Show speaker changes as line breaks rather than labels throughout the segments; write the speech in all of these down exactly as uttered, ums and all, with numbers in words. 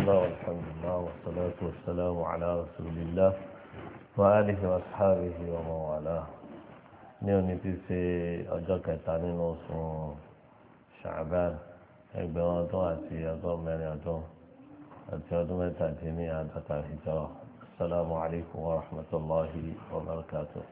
الله والحمد لله والصلاة والسلام على رسول الله وآله وأصحابه ومن والاه. ní òní ti ṣe ọjọ́ kẹta nínú oṣù ṣàbán ẹgbẹ̀rún ọdún àti ọgọ́rùn mẹ́rin ọdún àti ọdún mẹ́tàdínní àádọ́ta ìjọ. Assalamu alaikum wa rahmatullahi wa barakatuh.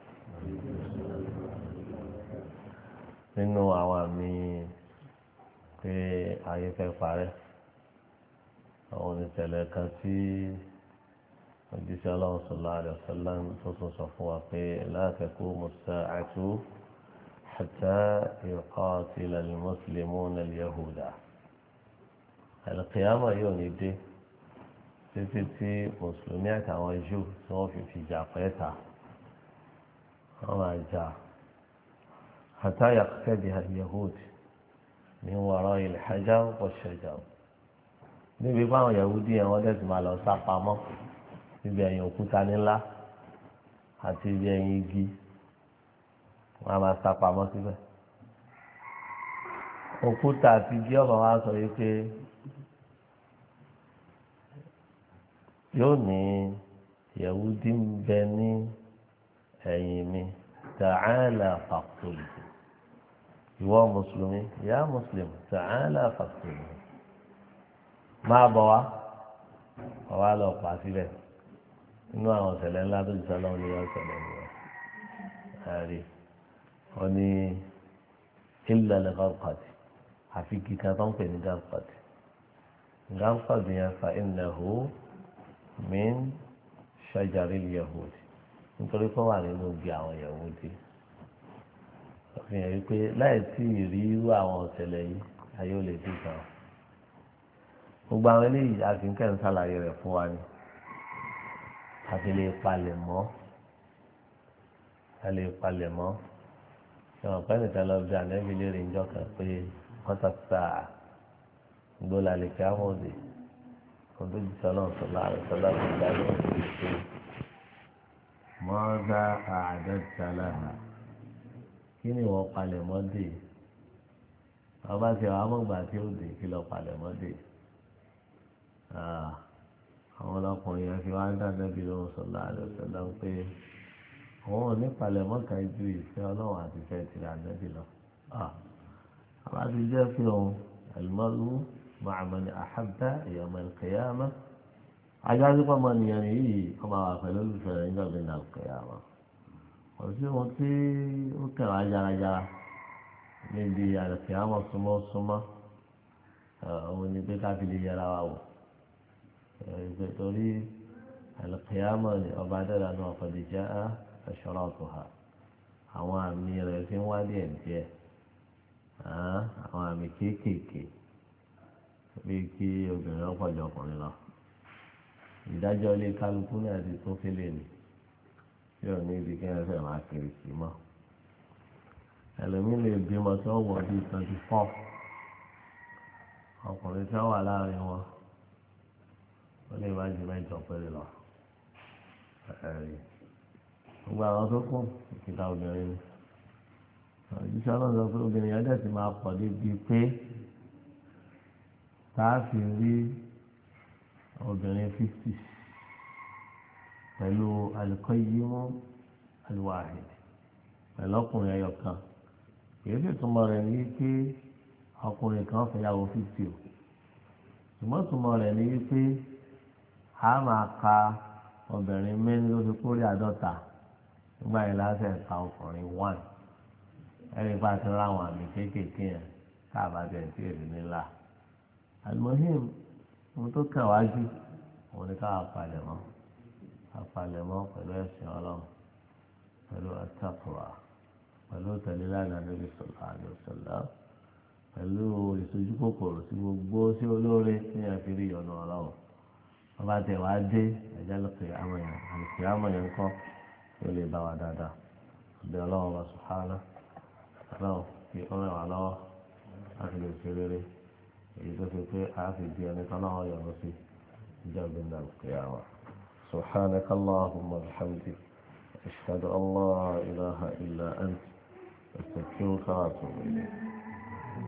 nínú àwọn àmì pé ayé fẹ́ parẹ́ àwọn onítẹ̀lẹ̀ kan tí òjíṣẹ́ Ọlọ́run sallallahu alaihi wasallam tó tún sọ fún wa pé la taqumu as-sa'atu hatta yuqatila al-muslimuna al-yahuda. al-qiyamah yóò ní dé títí tí mùsùlùmí àtàwọn Júù tí wọ́n fi fìjà pẹ́ẹ́ta wọ́n máa jà hatta yaqtadiha al-yahud min wara'i al-hajar wash-shajar. níbi báwọn Yahudi yẹn wọ́n tẹ̀sí máa lọ sá pamọ́ níbi ẹ̀yìn òkúta nílá àti ibi ẹ̀yìn igi wọ́n á máa sá pamọ́ síbẹ̀. òkúta àti igi ọ̀bà wa sọ yìí pé yóò ní Yahudi ń bẹ ní ẹ̀yìn mi ta'ala faqtulhu. ìwọ mùsùlùmí ya muslim ta'ala faqtulhu. máa bọ̀ wá ọ̀wá lọ pa síbẹ̀ inú àwọn ọ̀sẹ̀lẹ̀ ńlá tó ti sọ lọ́wọ́ ní ọ̀sẹ̀lẹ̀ nìyẹn. ààrẹ wọn ní illa al-gharqad àfi kíkà tó ń pè ní gharqad. gharqad yẹn fa innahu min shajari al-yahudi nítorí kó wà nínú igi àwọn Yahudi. òfin yẹn wípé láì tí ì rí irú àwọn ọ̀sẹ̀lẹ̀ yìí ayé ò lè dé kan. gbogbo àwọn eléyìí àti nǹkan ń ṣàlàyé rẹ̀ fún wa ni àti lè palẹ̀ mọ́ a lè palẹ̀ mọ́ ìwọ̀n pẹ́ nìkan lọ bí ànẹ́bí lè rìn jọ kan pé wọ́n ta sáà gbọ́dọ̀ lè kí á mọ̀ òde kò tó jù sọ́nà sọ́lá rẹ̀ sọ́lá tó gbà lọ́wọ́ sí i pé mọ́ọ́dá àádọ́ta lára kí ni wọ́n palẹ̀ mọ́ dé ọba tí wàá mọ̀gbà tí ó dé kí lọ palẹ̀ mọ́ dé. àwọn ọlọ́kùnrin yẹn fi wá ń dáná bí lóhùn sọ̀lá àlọ́sọ̀lá ń pé òun ò ní palẹ̀mọ́ kan ju ìfẹ́ ọlọ́run àti ìfẹ́ tìrẹ ànábì lọ. àbá ti jẹ́ pé òun al-mar'u ma'a man ahabba yawm al-qiyamah. ajá sí pọ́nmọ́ nìyẹn yìí wọ́n máa wà pẹ̀lú olùfẹ́ rẹ̀ nígbà gbẹ̀dẹ̀ al-qiyamah. kò sí ohun tí ó kẹwàá jarajara níbi al-qiyamah súnmọ́ súnmọ́ òun ni pé ká fi lè yẹra wa wò. torí al-qiyamah ni ọba dẹ́ra náà qad jaa ashratuha àwọn àmì rẹ̀ fi ń wá díẹ̀ díẹ̀ àwọn àmì kéékèèké bíi kí obìnrin ọ̀pọ̀jọ ọkùnrin lọ. ìdájọ́ ilé kálukú ní àti tó fẹ́lẹ̀ ni tí ò ní ibi kí wọ́n fẹ́ máa kiri sí mọ́. ẹlòmíì lè bímọ tí wọ́n wọ̀ bíi twenty four ọkùnrin tí wọ́n wà láàrin wọn ó lè má ju mẹ́jọ péré lọ. gbogbo àwọn tó kù ìkìlá obìnrin ni òjíṣẹ́ náà sọ pé obìnrin yẹn dẹ̀ ti máa pọ̀ débi pé tá a fi rí obìnrin fifty pẹ̀lú al-qayyimu al-wahid pẹ̀lú ọkùnrin ẹyọ kan. kìí sì túmọ̀ rẹ̀ ní pé ọkùnrin kan fẹ́ yàwó fifty o ṣùgbọ́n túmọ̀ rẹ̀ ní pé a máa ka obìnrin mẹ́rin ló fi kórè àádọ́ta nígbà yẹn láti ẹ̀ka ọkùnrin one ẹni pa ti ra àwọn àmì kéékèèké yẹn káàbà tẹ̀ sí èrè nílá. àlùmọ́hìm ohun tó kàn wájú òun ni káwá palẹ̀ mọ́ apalẹ̀mọ́ pẹ̀lú ẹ̀sìn ọlọ́run pẹ̀lú at-taqwa pẹ̀lú tẹ̀lé lánàá Nabi sallallahu alaihi wasallam pẹ̀lú ìsojú kòkòrò sí gbogbo sí olóore ní àfírí ọ̀nà ọlọ́run. ọba tẹ̀ wá dé ẹ̀jẹ̀ lọ́pẹ̀ àwọn yẹn àlùfẹ́ àwọn yẹn kọ́ tó lè bá wa dáadáa. ọ̀dẹ̀ ọlọ́run wa subhanahu ọlọ́run kí ọ̀rẹ́ wa lọ́wọ́ láti lè ṣe rere èyí tó fi pé a fi di ẹni tán náà yọ̀rọ̀ sí ìjọ gbẹ̀ndà al-qiyama. سبحانك اللهم وبحمدك أشهد أن لا إله إلا أنت أستغفرك وأتوب إليك.